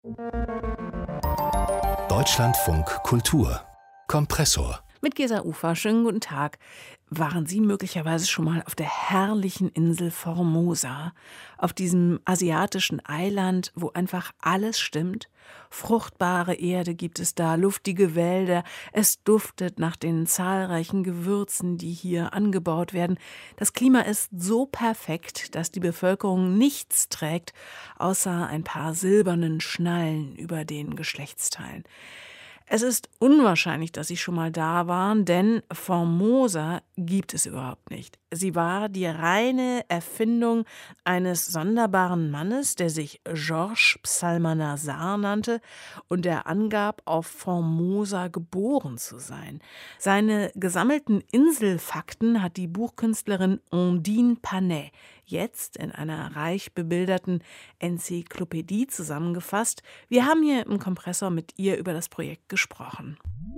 Deutschlandfunk Kultur Kompressor. Mit Gesa Ufer, schönen guten Tag. Waren Sie möglicherweise schon mal auf der herrlichen Insel Formosa, auf diesem asiatischen Eiland, wo einfach alles stimmt? Fruchtbare Erde gibt es da, luftige Wälder, es duftet nach den zahlreichen Gewürzen, die hier angebaut werden. Das Klima ist so perfekt, dass die Bevölkerung nichts trägt, außer ein paar silbernen Schnallen über den Geschlechtsteilen. Es ist unwahrscheinlich, dass Sie schon mal da waren, denn Formosa gibt es überhaupt nicht. Sie war die reine Erfindung eines sonderbaren Mannes, der sich Georges Psalmanazar nannte und der angab, auf Formosa geboren zu sein. Seine gesammelten Inselfakten hat die Buchkünstlerin Ondine Panay jetzt in einer reich bebilderten Enzyklopädie zusammengefasst. Wir haben hier im Kompressor mit ihr über das Projekt gesprochen.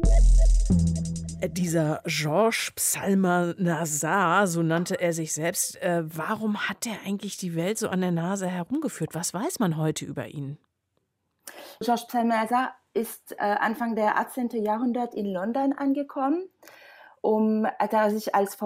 Dieser Georges Psalmanazar, so nannte er sich selbst, warum hat er eigentlich die Welt so an der Nase herumgeführt? Was weiß man heute über ihn? Georges Psalmanazar ist Anfang der 18. Jahrhundert in London angekommen, hat er sich als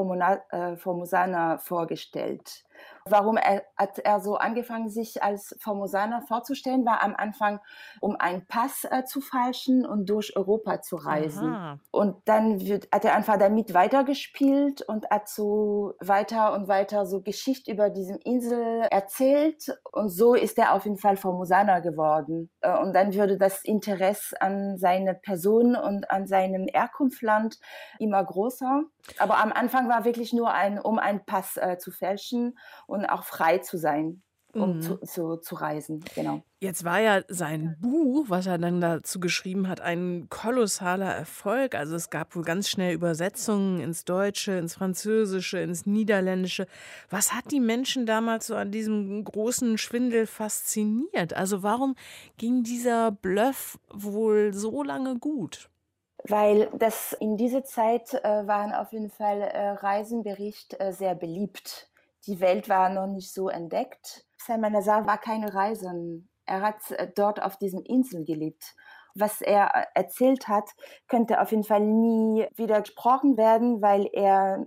Formosaner vorgestellt. Warum hat er so angefangen, sich als Formosaner vorzustellen, war am Anfang, um einen Pass zu fälschen und durch Europa zu reisen. Aha. Und dann hat er einfach damit weitergespielt und hat so weiter und weiter so Geschichte über diese Insel erzählt. Und so ist er auf jeden Fall Formosaner geworden. Und dann wurde das Interesse an seiner Person und an seinem Herkunftsland immer größer. Aber am Anfang war wirklich nur um einen Pass zu fälschen und auch frei zu sein, um zu reisen. Genau. Jetzt war ja sein Buch, was er dann dazu geschrieben hat, ein kolossaler Erfolg. Also es gab wohl ganz schnell Übersetzungen ins Deutsche, ins Französische, ins Niederländische. Was hat die Menschen damals so an diesem großen Schwindel fasziniert? Also warum ging dieser Bluff wohl so lange gut? Weil das in dieser Zeit waren auf jeden Fall Reisenberichte sehr beliebt. Die Welt war noch nicht so entdeckt. Psalmanazar war keine Reisende. Er hat dort auf diesen Inseln gelebt. Was er erzählt hat, könnte auf jeden Fall nie widersprochen werden, weil er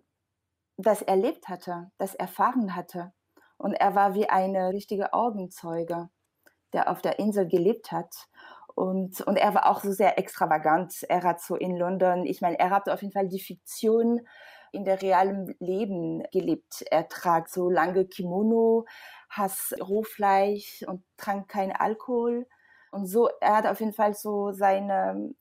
das erlebt hatte, das erfahren hatte. Und er war wie ein richtiger Augenzeuge, der auf der Insel gelebt hat. Und er war auch so sehr extravagant. Er hat so in London, er hat auf jeden Fall die Fiktion in der realen Leben gelebt. Er trug so lange Kimono, hasst Rohfleisch und trank keinen Alkohol. Und so, er hat auf jeden Fall so seine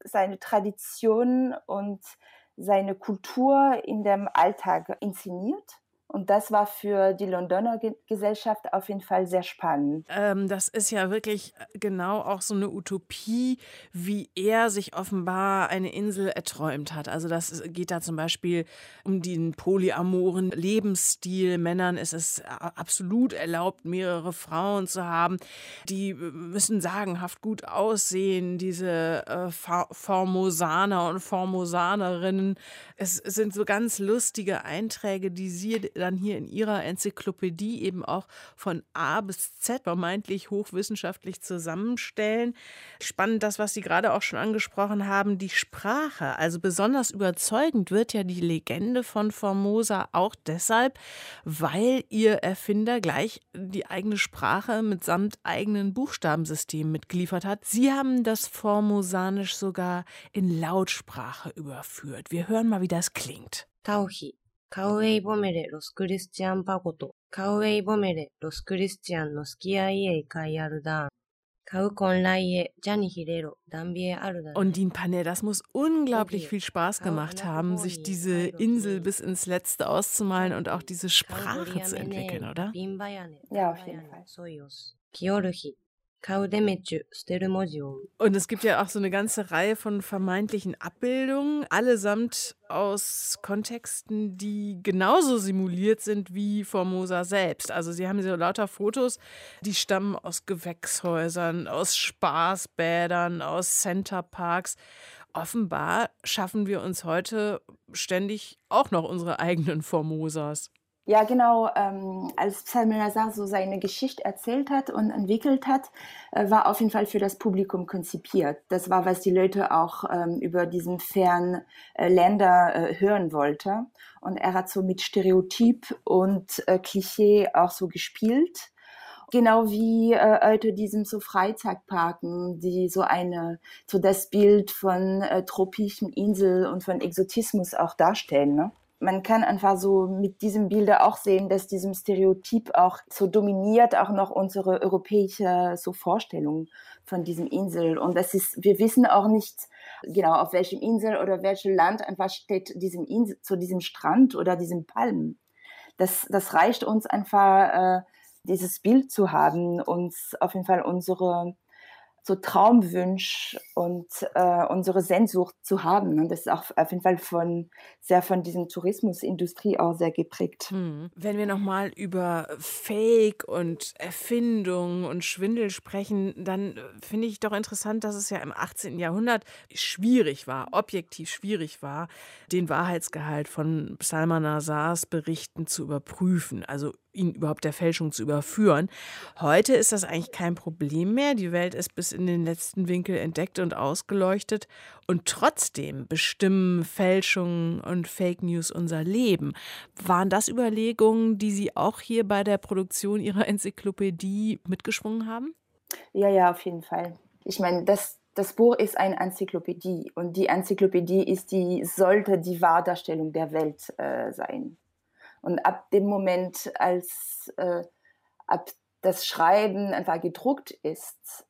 Tradition und seine Kultur in dem Alltag inszeniert. Und das war für die Londoner Gesellschaft auf jeden Fall sehr spannend. Das ist ja wirklich genau auch so eine Utopie, wie er sich offenbar eine Insel erträumt hat. Also das geht da zum Beispiel um den polyamoren Lebensstil. Männern ist es absolut erlaubt, mehrere Frauen zu haben. Die müssen sagenhaft gut aussehen, diese Formosaner und Formosanerinnen. Es sind so ganz lustige Einträge, die sie dann hier in ihrer Enzyklopädie eben auch von A bis Z vermeintlich hochwissenschaftlich zusammenstellen. Spannend das, was Sie gerade auch schon angesprochen haben, die Sprache. Also besonders überzeugend wird ja die Legende von Formosa auch deshalb, weil ihr Erfinder gleich die eigene Sprache mitsamt eigenen Buchstabensystem mitgeliefert hat. Sie haben das Formosanisch sogar in Lautsprache überführt. Wir hören mal, wie das klingt. Tauchi. Kauei bomere los Christian pagoto. Kauei bomere los Christian no skiaie ikai ardan. Ondine Panay, das muss unglaublich viel Spaß gemacht haben, sich diese Insel bis ins Letzte auszumalen und auch diese Sprache zu entwickeln, oder? Ja, auf jeden Fall. Und es gibt ja auch so eine ganze Reihe von vermeintlichen Abbildungen, allesamt aus Kontexten, die genauso simuliert sind wie Formosa selbst. Also Sie haben so lauter Fotos, die stammen aus Gewächshäusern, aus Spaßbädern, aus Centerparks. Offenbar schaffen wir uns heute ständig auch noch unsere eigenen Formosas. Ja, genau. Als Psalmanazar so seine Geschichte erzählt hat und entwickelt hat, war auf jeden Fall für das Publikum konzipiert. Das war, was die Leute auch über diesen fernen Länder hören wollte. Und er hat so mit Stereotyp und Klischee auch so gespielt. Genau wie heute diesem so Freizeitparken, die so das Bild von tropischen Inseln und von Exotismus auch darstellen, ne? Man kann einfach so mit diesem Bilder auch sehen, dass diesem Stereotyp auch so dominiert auch noch unsere europäische so Vorstellung von diesem Insel. Und wir wissen auch nicht genau, auf welchem Insel oder welchem Land einfach steht zu diesem Strand oder diesem Palmen. Das reicht uns einfach, dieses Bild zu haben, uns auf jeden Fall unsere so Traumwunsch und unsere Sehnsucht zu haben. Und das ist auch auf jeden Fall sehr von dieser Tourismusindustrie auch sehr geprägt. Wenn wir nochmal über Fake und Erfindung und Schwindel sprechen, dann finde ich doch interessant, dass es ja im 18. Jahrhundert objektiv schwierig war, den Wahrheitsgehalt von Psalmanazars Berichten zu überprüfen, also ihn überhaupt der Fälschung zu überführen. Heute ist das eigentlich kein Problem mehr. Die Welt ist bis in den letzten Winkel entdeckt und ausgeleuchtet. Und trotzdem bestimmen Fälschungen und Fake News unser Leben. Waren das Überlegungen, die Sie auch hier bei der Produktion Ihrer Enzyklopädie mitgeschwungen haben? Ja, auf jeden Fall. Ich meine, das Buch ist eine Enzyklopädie. Und die Enzyklopädie sollte die Wahrdarstellung der Welt sein. Und ab dem Moment, als ab das Schreiben einfach gedruckt ist,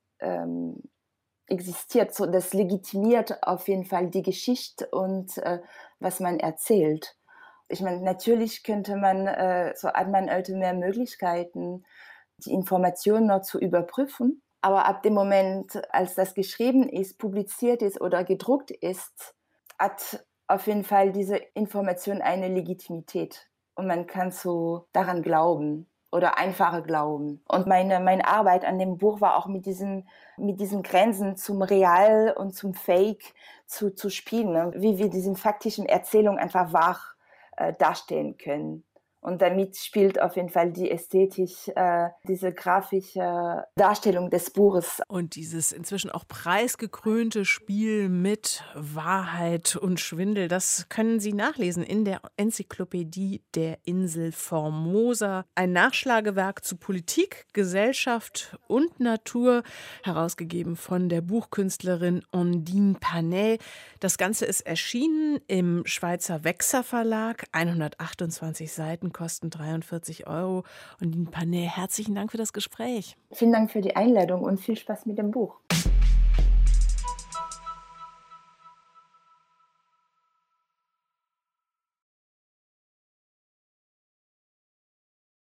existiert, so das legitimiert auf jeden Fall die Geschichte und was man erzählt. Ich meine, natürlich könnte man, hat man heute mehr Möglichkeiten, die Informationen noch zu überprüfen. Aber ab dem Moment, als das geschrieben ist, publiziert ist oder gedruckt ist, hat auf jeden Fall diese Information eine Legitimität. Und man kann so daran glauben oder einfacher glauben. Und meine Arbeit an dem Buch war auch mit diesen Grenzen zum Real und zum Fake zu spielen, ne? Wie wir diesen faktischen Erzählungen einfach wahr darstellen können. Und damit spielt auf jeden Fall die Ästhetik, diese grafische Darstellung des Buches. Und dieses inzwischen auch preisgekrönte Spiel mit Wahrheit und Schwindel, das können Sie nachlesen in der Enzyklopädie der Insel Formosa. Ein Nachschlagewerk zu Politik, Gesellschaft und Natur, herausgegeben von der Buchkünstlerin Ondine Panay. Das Ganze ist erschienen im Schweizer Wechser Verlag, 128 Seiten. Kosten 43 €. Und Ondine Panay, herzlichen Dank für das Gespräch. Vielen Dank für die Einladung und viel Spaß mit dem Buch.